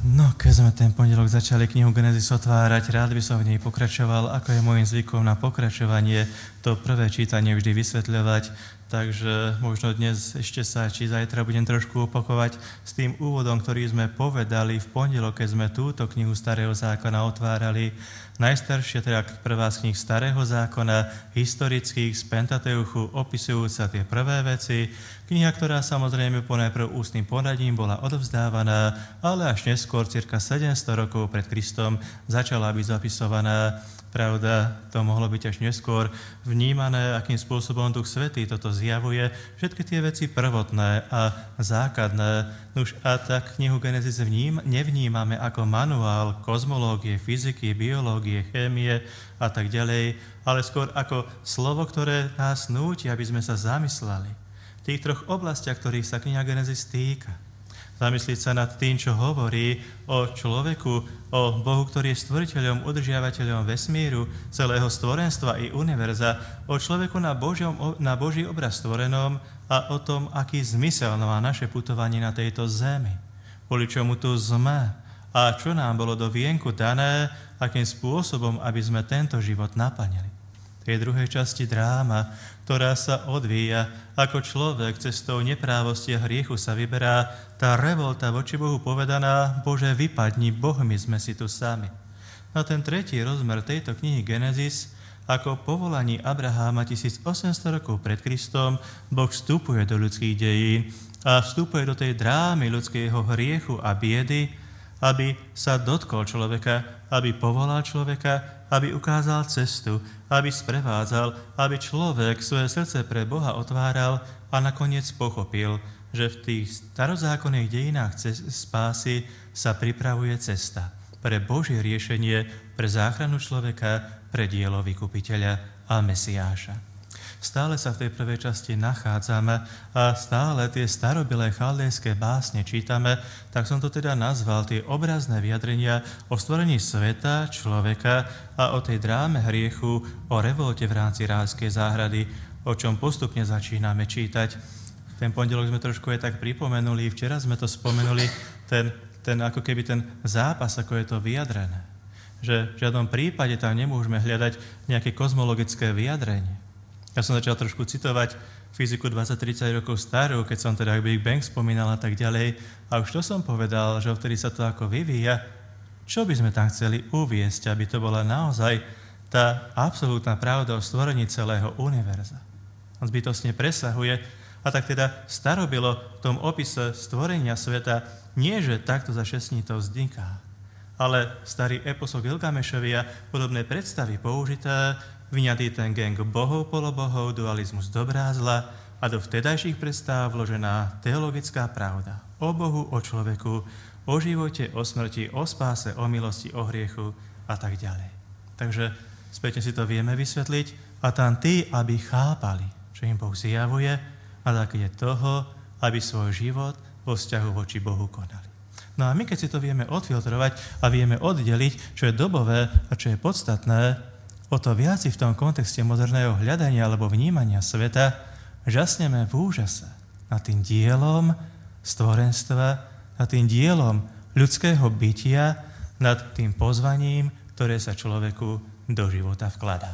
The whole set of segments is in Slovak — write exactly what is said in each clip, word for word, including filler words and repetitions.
No, keď sme ten pondelok začali knihu Genesis otvárať, rád by som v nej pokračoval, ako je môjim zvykom na pokračovanie, to prvé čítanie vždy vysvetľovať, takže možno dnes ešte sa, či zajtra budem trošku opakovať s tým úvodom, ktorý sme povedali v pondelok, keď sme túto knihu Starého zákona otvárali. Najstaršia, teda prvá z kníh Starého zákona, historických, z Pentateuchu, opisujúca tie prvé veci. Kniha, ktorá samozrejme ponajprv ústnym poradím bola odovzdávaná, ale až neskôr, cirka sedemsto rokov pred Kristom, začala byť zapisovaná. Pravda, to mohlo byť až neskôr vnímané, akým spôsobom Duch Svätý toto zjavuje, všetky tie veci prvotné a základné. Nuž a tak knihu Genesis vním, nevnímame ako manuál kozmológie, fyziky, biológie, chémie a tak ďalej, ale skôr ako slovo, ktoré nás núti, aby sme sa zamysleli v tých troch oblastiach, ktorých sa kniha Genesis týka. Zamyslieť sa nad tým, čo hovorí o človeku, o Bohu, ktorý je stvoriteľom, udržiavateľom vesmíru, celého stvorenstva i univerza, o človeku na, Božiom, na Boží obraz stvorenom a o tom, aký zmysel má naše putovanie na tejto zemi, kvôli čomu tu sme a čo nám bolo do vienku dané, akým spôsobom, aby sme tento život naplnili. V tej druhej časti dráma, ktorá sa odvíja, ako človek cestou neprávosti a hriechu sa vyberá, tá revolta voči Bohu povedaná, Bože, vypadni, Bohmi sme si tu sami. Na ten tretí rozmer tejto knihy Genesis, ako povolaní Abraháma tisícosemsto rokov pred Kristom, Boh vstupuje do ľudských dejín a vstupuje do tej drámy ľudského hriechu a biedy, aby sa dotkol človeka, aby povolal človeka, aby ukázal cestu, aby sprevádzal, aby človek svoje srdce pre Boha otváral a nakoniec pochopil, že v tých starozákonných dejinách spásy sa pripravuje cesta pre Božie riešenie, pre záchranu človeka, pre dielo vykupiteľa a Mesiáša. Stále sa v tej prvej časti nachádzame a stále tie starobilé chaldejské básne čítame, tak som to teda nazval tie obrazné vyjadrenia o stvorení sveta, človeka a o tej dráme hriechu, o revolte v rámci rajskej záhrady, o čom postupne začíname čítať. Ten pondelok sme trošku aj tak pripomenuli, včera sme to spomenuli, ten, ten ako keby ten zápas, ako je to vyjadrené. Že v žiadnom prípade tam nemôžeme hľadať nejaké kozmologické vyjadrenie. Ja som začal trošku citovať fyziku dvadsať tridsať rokov starú, keď som teda Big Bang spomínal a tak ďalej. A už to som povedal, že vtedy sa to ako vyvíja. Čo by sme tam chceli uviesť, aby to bola naozaj tá absolútna pravda o stvorení celého univerza. On zbytostne presahuje. A tak teda starobilo v tom opise stvorenia sveta nie, že takto za šestní to vzniká, ale starý epos o Gilgamešovi a podobné predstavy použité, vyňatý ten gang bohov, polobohov, dualizmus dobrá zla a do vtedajších predstav vložená teologická pravda o Bohu, o človeku, o živote, o smrti, o spáse, o milosti, o hriechu a tak ďalej. Takže späťne si to vieme vysvetliť a tam tí, aby chápali, čo im Boh zjavuje a tak je toho, aby svoj život vo vzťahu voči Bohu konali. No a my, keď si to vieme odfiltrovať a vieme oddeliť, čo je dobové a čo je podstatné, o to viac v tom kontexte moderného hľadania alebo vnímania sveta žasneme v úžase nad tým dielom stvorenstva, nad tým dielom ľudského bytia, nad tým pozvaním, ktoré sa človeku do života vkladá.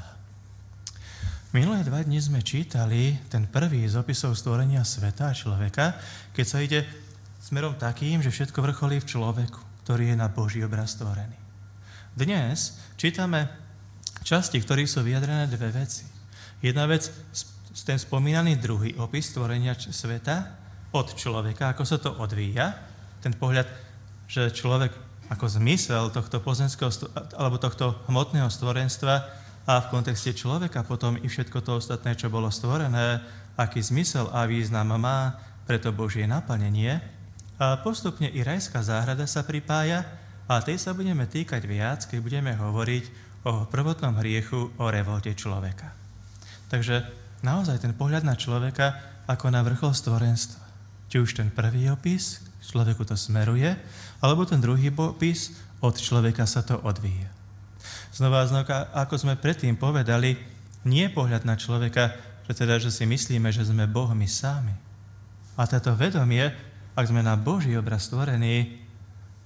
Minulé dva dni sme čítali ten prvý z opisov stvorenia sveta a človeka, keď sa ide smerom takým, že všetko vrcholí v človeku, ktorý je na Boží obraz stvorený. Dnes čítame časti, v ktorých sú vyjadrené dve veci. Jedna vec, ten spomínaný druhý opis stvorenia sveta od človeka, ako sa to odvíja, ten pohľad, že človek ako zmysel tohto pozemského alebo tohto hmotného stvorenstva a v kontexte človeka potom i všetko to ostatné, čo bolo stvorené, aký zmysel a význam má pre to Božie naplnenie. A postupne i rajská záhrada sa pripája a tej sa budeme týkať viac, keď budeme hovoriť o prvotnom hriechu, o revolte človeka. Takže naozaj ten pohľad na človeka ako na vrchol stvorenstva. Či už ten prvý opis, človeku to smeruje, alebo ten druhý opis, od človeka sa to odvíja. Znova a znova, ako sme predtým povedali, nie pohľad na človeka, že teda, že si myslíme, že sme Bohmi sami. A toto vedomie, ak sme na Boží obraz stvorení,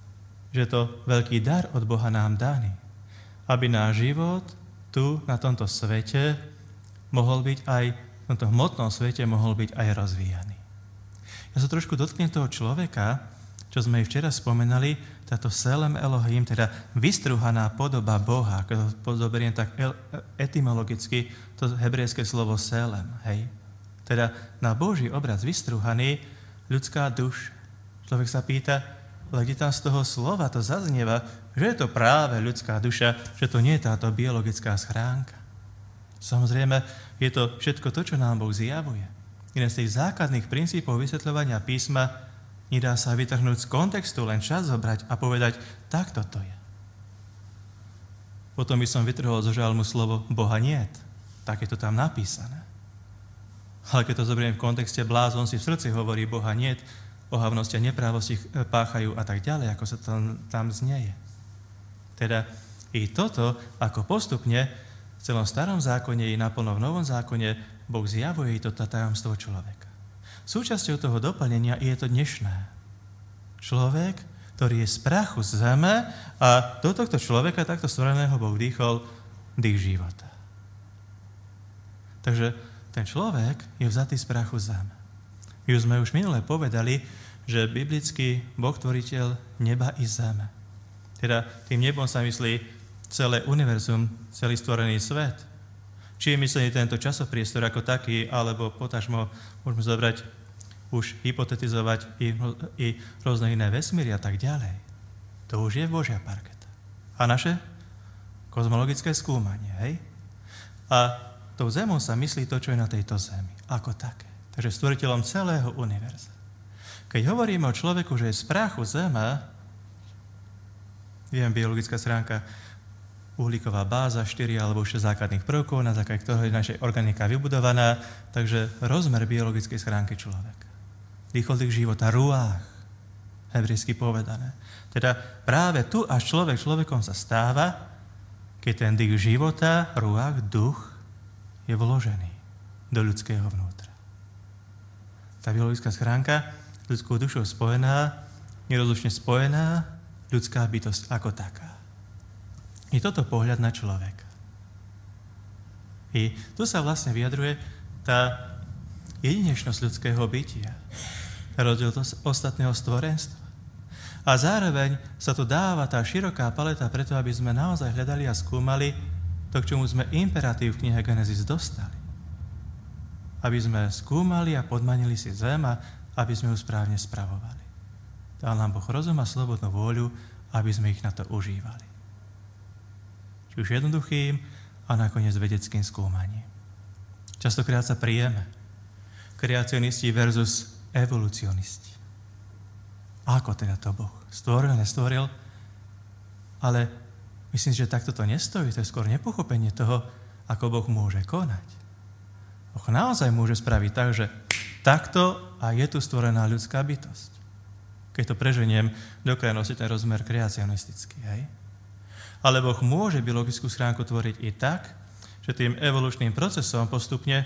že to veľký dar od Boha nám daný, aby náš život tu, na tomto svete, mohol byť aj, v tomto hmotnom svete, mohol byť aj rozvíjaný. Ja sa trošku dotknem toho človeka, čo sme aj včera spomenali, táto Selem Elohim, teda vystruhaná podoba Boha, ako to zoberiem tak etymologicky, to hebrejské slovo Selem, hej. Teda na Boží obraz vystruhaný ľudská duša. Človek sa pýta, ale kde tam z toho slova to zaznieva, že je to práve ľudská duša, že to nie je táto biologická schránka. Samozrejme, je to všetko to, čo nám Boh zjavuje. Jeden z tých základných princípov vysvetľovania písma nedá sa vytrhnúť z kontextu, len čas zobrať a povedať, takto to je. Potom by som vytrhol zo žalmu slovo Boha niet. Tak je to tam napísané. Ale keď to zoberiem v kontexte, blázon si v srdci hovorí Boha niet, ohavnosti a neprávosti páchajú a tak ďalej, ako sa to tam znieje. Teda i toto, ako postupne v celom starom zákone i naplno v novom zákone Boh zjavuje i toto tajomstvo človeka. Súčasťou toho doplnenia je to dnešné. Človek, ktorý je z prachu zeme a do tohto človeka, takto stvoreného, Boh vdýchol dých života. Takže ten človek je vzatý z prachu zeme. My už sme už minule povedali, že biblický Boh tvoriteľ neba i zeme. Teda tým nebom sa myslí celé univerzum, celý stvorený svet. Či je myslený tento časopriestor ako taký, alebo potažmo môžeme zobrať, už hypotetizovať i, i rôzne iné vesmíry a tak ďalej. To už je Božia parketa. A naše kozmologické skúmanie, hej? A tou zemou sa myslí to, čo je na tejto zemi, ako také. Takže stvoriteľom celého univerza. Keď hovoríme o človeku, že je z prachu zeme, viem, biologická stránka, uhlíková báza, štyri alebo šesť základných prvkov, na základe ktorého je naša organika vybudovaná, takže rozmer biologickej schránky človeka. Dýchol dých života, ruách, hebrejsky povedané. Teda práve tu, až človek človekom sa stáva, keď ten dých života, ruách, duch, je vložený do ľudského vnútra. Tá biologická schránka, ľudskou dušou spojená, nerozlučne spojená, ľudská bytosť ako taká. I toto pohľad na človeka. I tu sa vlastne vyjadruje tá jedinečnosť ľudského bytia, rozdiel z ostatného stvorenstva. A zároveň sa tu dáva tá široká paleta preto, aby sme naozaj hľadali a skúmali to, k čomu sme imperatív v knihe Genesis dostali. Aby sme skúmali a podmanili si zem a aby sme ju správne spravovali. Dal nám Boh rozum a slobodnú vôľu, aby sme ich na to užívali. Či už jednoduchým a nakoniec vedeckým skúmaním. Častokrát sa prijeme. Kreacionisti versus evolucionisti. Ako teda to Boh stvoril, nestvoril? Ale myslím, že takto to nestojí. To je skôr nepochopenie toho, ako Boh môže konať. Boh naozaj môže spraviť tak, že takto a je tu stvorená ľudská bytosť. Keď to preženiem, dokiaľ nosí ten rozmer kreacionistický, hej? Ale Boh môže biologickú schránku tvoriť i tak, že tým evolučným procesom postupne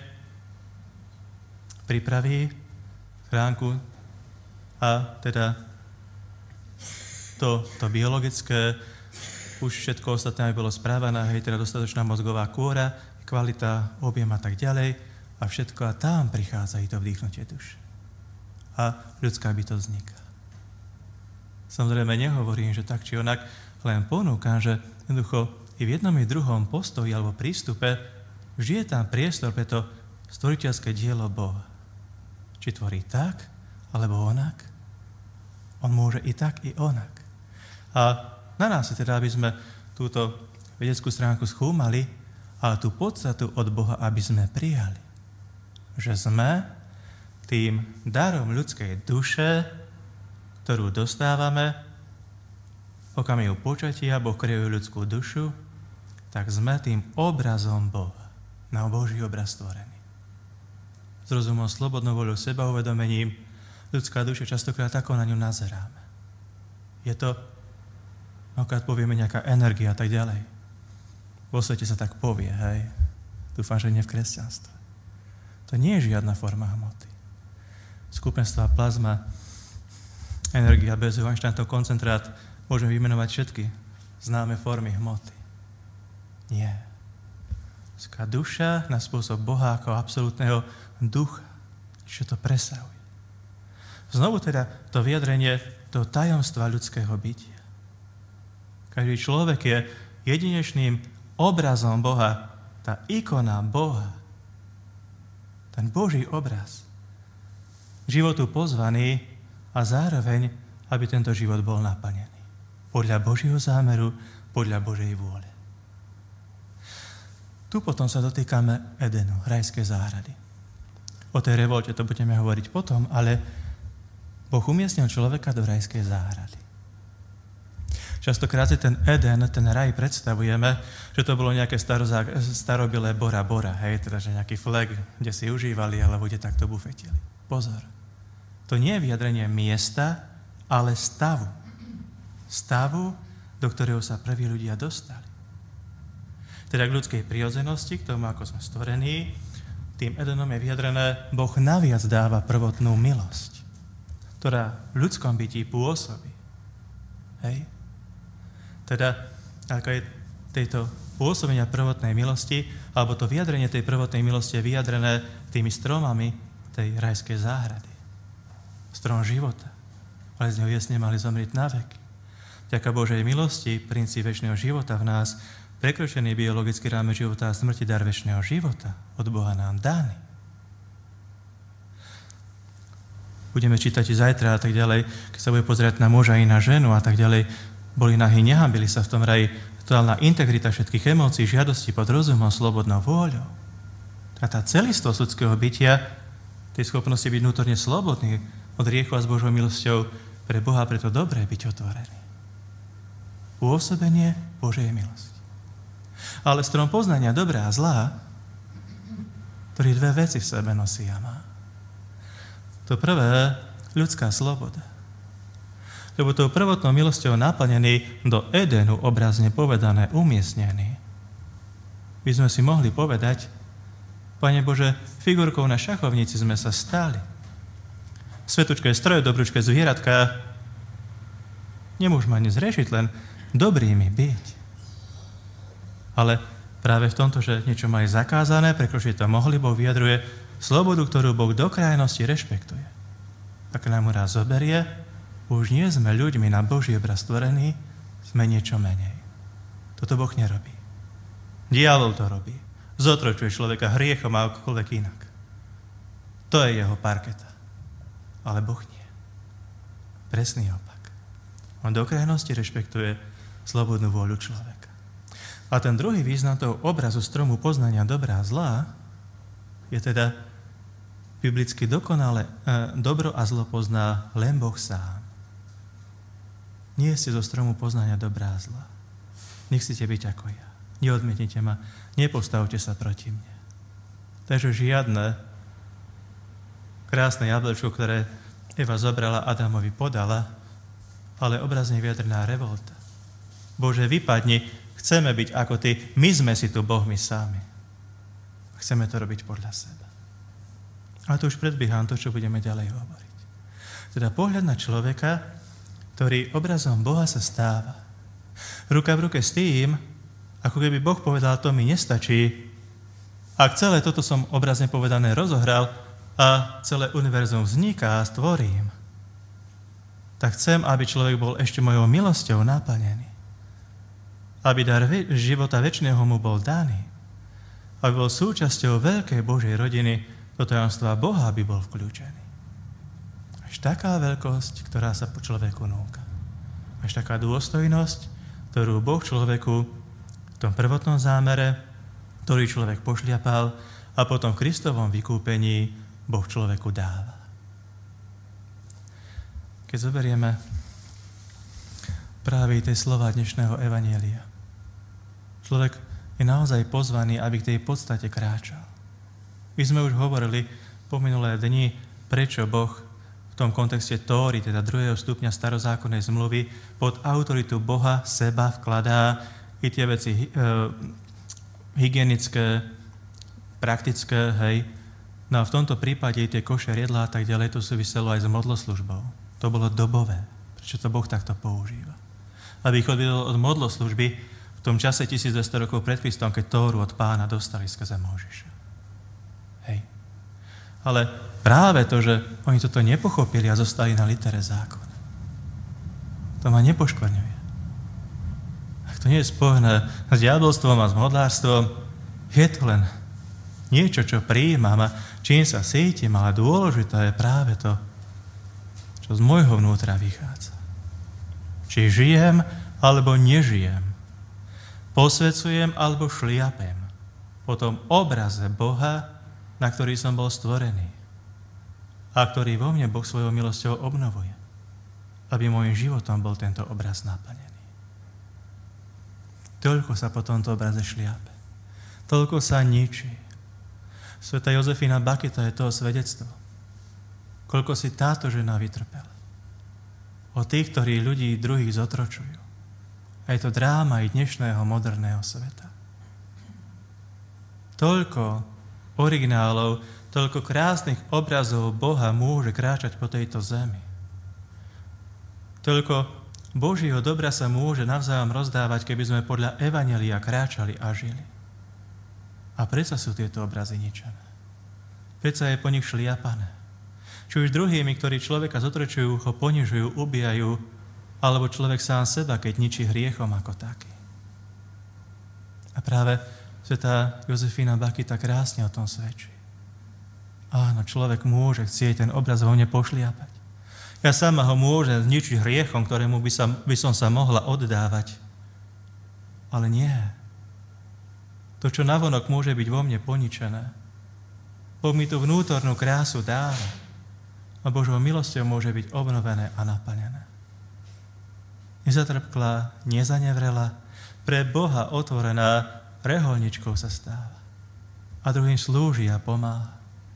pripraví schránku a teda to, to biologické, už všetko ostatné bolo správané, hej, teda dostatočná mozgová kôra, kvalita, objem a tak ďalej a všetko a tam prichádza i to vdýchnutie duše. A ľudská bytosť vzniká. Samozrejme nehovorím, že tak či onak, len ponúkam, že jednoducho i v jednom i druhom postoji alebo prístupe vždy je tam priestor pre to stvoriteľské dielo Boha. Či tvorí tak, alebo onak. On môže i tak, i onak. A na nás je teda, aby sme túto vedeckú stránku skúmali, ale tú podstatu od Boha, aby sme prijali. Že sme tým darom ľudskej duše, ktorú dostávame, okamihu počatia, Boh kreuje ľudskú dušu, tak sme tým obrazom Boha, na Boží obraz stvorený. S rozumom, slobodnou voľou, seba uvedomením, ľudská duša častokrát ako na ňu nazeráme. Je to, mnohokrát povieme nejaká energia a tak ďalej. Vo svete sa tak povie, hej. Dúfam, že nie v kresťanstve. To nie je žiadna forma hmoty. Skupenstva, plazma, energia bez Einsteinov koncentrát, Môžeme vymenovať všetky známe formy hmoty. Nie. Ľudská duša na spôsob Boha ako absolútneho ducha, čo to presahuje. Znovu teda to vyjadrenie toho tajomstva ľudského bytia. Každý človek je jedinečným obrazom Boha, tá ikona Boha, ten Boží obraz, k životu pozvaný a zároveň, aby tento život bol naplnený. Podľa Božieho zámeru, podľa Božej vôle. Tu potom sa dotýkame Edenu, rajskej záhrady. O tej revolte to budeme hovoriť potom, ale Boh umiestnil človeka do rajskej záhrady. Častokrát si ten Eden, ten raj predstavujeme, že to bolo nejaké starozá, starobilé Bora Bora, hej, teda že nejaký flek, kde si užívali, alebo kde takto bufetili. Pozor, to nie je vyjadrenie miesta, ale stavu. Stavu, do ktorého sa prví ľudia dostali. Teda k ľudskej prirodzenosti, k tomu, ako sme stvorení, tým Edenom je vyjadrené, Boh naviac dáva prvotnú milosť, ktorá v ľudskom bytí pôsobí. Hej? Teda, ako je tejto pôsobenia prvotnej milosti, alebo to vyjadrenie tej prvotnej milosti je vyjadrené tými stromami tej rajskej záhrady. Strom života. Ale z neho jesne mali zomrieť na veky. Vďaka Božej milosti, princíp večného života v nás, prekročený biologický rámec života a smrti, dar večného života od Boha nám daný. Budeme čítať i zajtra a tak ďalej, keď sa bude pozerať na muža i na ženu a tak ďalej. Boli nahí, nehambili sa v tom raji. Totálna integrita všetkých emócií, žiadostí pod rozumom, slobodnou vôľou. A tá celistvosť ľudského bytia, tej schopnosti byť vnútorne slobodný od riechu a s Božou milosťou, pre Boha preto dobré byť otvorený. Pôsobenie Božej milosti. Ale strom poznania dobrá a zlá, ktorý dve veci v sebe nosí a má. To prvé, ľudská sloboda. Lebo tou prvotnou milosťou naplnený do Edenu, obrazne povedané, umiestnený, by sme si mohli povedať, Pane Bože, figurkou na šachovnici sme sa stali. Svetučké stroje, dobrúčké zvieratka, nemôžeme ani zrešiť, len dobrými byť. Ale práve v tomto, že niečo má aj zakázané, prekročiť to mohli, Boh vyjadruje slobodu, ktorú Boh do krajnosti rešpektuje. Ak nám raz zoberie, už nie sme ľuďmi na Boží obraz stvorení, sme niečo menej. Toto Boh nerobí. Diabol to robí. Zotročuje človeka hriechom a akokoľvek inak. To je jeho parketa. Ale Boh nie. Presný opak. On do krajnosti rešpektuje slobodnú vôľu človeka. A ten druhý význam toho obrazu stromu poznania dobrá a zlá je teda biblicky dokonale e, dobro a zlo pozná len Boh sám. Nie ste zo stromu poznania dobrá a zla. Nechcete byť ako ja. Neodmietnite ma. Nepostavte sa proti mne. Takže žiadne krásne jablčko, ktoré Eva zobrala, Adamovi podala, ale obrazne vyjadrená revolta. Bože, vypadni, chceme byť ako ty, my sme si tu Bohmi sami. Chceme to robiť podľa seba. Ale to už predbieham to, čo budeme ďalej hovoriť. Teda pohľad na človeka, ktorý obrazom Boha sa stáva. Ruka v ruke s tým, ako keby Boh povedal, to mi nestačí. Ak celé toto som obrazne povedané rozohral a celé univerzum vzniká a stvorím, tak chcem, aby človek bol ešte mojou milosťou naplnený. Aby dar života večného mu bol daný. Aby bol súčasťou veľkej Božej rodiny, do tajomstva Boha by bol vkľúčený. Až taká veľkosť, ktorá sa po človeku núka. Až taká dôstojnosť, ktorú Boh človeku v tom prvotnom zámere, ktorý človek pošliapal a potom v Kristovom vykúpení Boh človeku dáva. Keď zoberieme práve tie slova dnešného evanjelia, človek je naozaj pozvaný, aby k tej podstate kráčal. My sme už hovorili po minulé dni, prečo Boh v tom kontexte Tóry, teda druhého stupňa starozákonnej zmluvy, pod autoritu Boha seba vkladá i tie veci e, hygienické, praktické, hej. No a v tomto prípade i tie košer jedlá a tak ďalej, to súviselo aj s modloslužbou. To bolo dobové. Prečo to Boh takto používa? aby ich odviedol od modloslužby v tom čase tisícdvesto rokov pred Kristom, keď Tóru od Pána dostali skrze Mojžiša. Hej. Ale práve to, že oni toto nepochopili a zostali na litere zákona, to ma nepoškvrňuje. Ak to nie je spojené s diabolstvom a s modlárstvom, je to len niečo, čo prijímam a čím sa cítim, ale dôležité je práve to, čo z môjho vnútra vychádza. Či žijem, alebo nežijem. Posvedcujem, alebo šliapem. Po tom obraze Boha, na ktorý som bol stvorený. A ktorý vo mne Boh svojou milosťou obnovuje. Aby môjim životom bol tento obraz naplnený. Toľko sa po tomto obraze šliape. Toľko sa ničí. Sveta Jozefína Bakita je toho svedectvo. Koľko si táto žena vytrpela. O tých, ktorí ľudí druhých zotročujú. A je to dráma i dnešného moderného sveta. Toľko originálov, toľko krásnych obrazov Boha môže kráčať po tejto zemi. Toľko Božieho dobra sa môže navzájom rozdávať, keby sme podľa evanjelia kráčali a žili. A predsa sú tieto obrazy ničené. Predsa je po nich šliapané. Či už druhými, ktorí človeka zotročujú, ho ponižujú, ubijajú, alebo človek sám seba, keď ničí hriechom ako taký. A práve svätá Jozefína Bakita krásne o tom svedčí. Áno, človek môže chcieť ten obraz vo mne pošliapať. Ja sama ho môžem zničiť hriechom, ktorému by, sa, by som sa mohla oddávať. Ale nie. To, čo navonok môže byť vo mne poničené, Boh mi tú vnútornú krásu dáva a Božou milosťou môže byť obnovené a naplnené. Nezatrpklá, nezanevrela, pre Boha otvorená reholničkou sa stáva a druhým slúži a pomáha.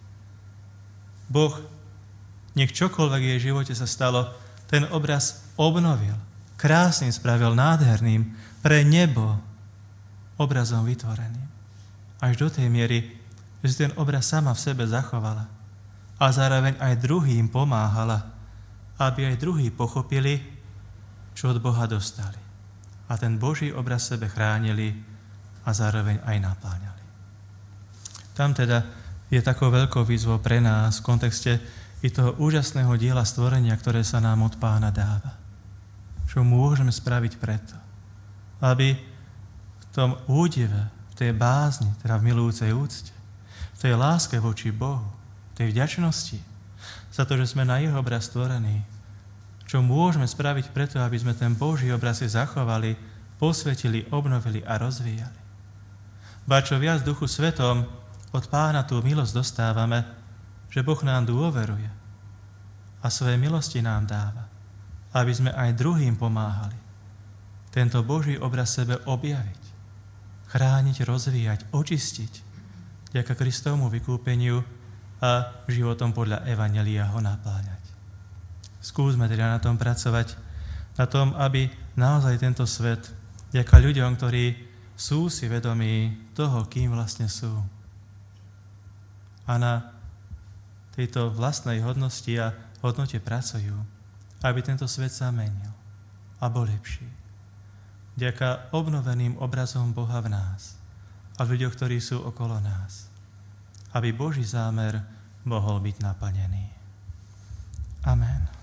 Boh, nech čokoľvek v jej živote sa stalo, ten obraz obnovil, krásnym spravil, nádherným, pre nebo obrazom vytvoreným. Až do tej miery, že si ten obraz sama v sebe zachovala a zároveň aj druhým pomáhala, aby aj druhí pochopili, čo od Boha dostali. A ten Boží obraz sebe chránili a zároveň aj napáňali. Tam teda je takou veľkou výzvou pre nás v kontexte i toho úžasného diela stvorenia, ktoré sa nám od Pána dáva. Čo môžeme spraviť preto, aby v tom údive, v tej bázni, teda v milujúcej úcte, v tej láske voči Bohu, v tej vďačnosti za to, že sme na jeho obraz stvorení, čo môžeme spraviť preto, aby sme ten Boží obraz si zachovali, posvetili, obnovili a rozvíjali. Ba čo viac Duchu Svetom od Pána tú milosť dostávame, že Boh nám dôveruje a svoje milosti nám dáva, aby sme aj druhým pomáhali tento Boží obraz sebe objaviť, chrániť, rozvíjať, očistiť vďaka Kristovmu vykúpeniu a životom podľa evanjelia ho napáňať. Skúsme teda na tom pracovať, na tom, aby naozaj tento svet, vďaka ľuďom, ktorí sú si vedomí toho, kým vlastne sú, a na tejto vlastnej hodnosti a hodnote pracujú, aby tento svet sa menil a bol lepší. Vďaka obnoveným obrazom Boha v nás a v ľuďoch, ktorí sú okolo nás, aby Boží zámer mohol byť naplnený. Amen.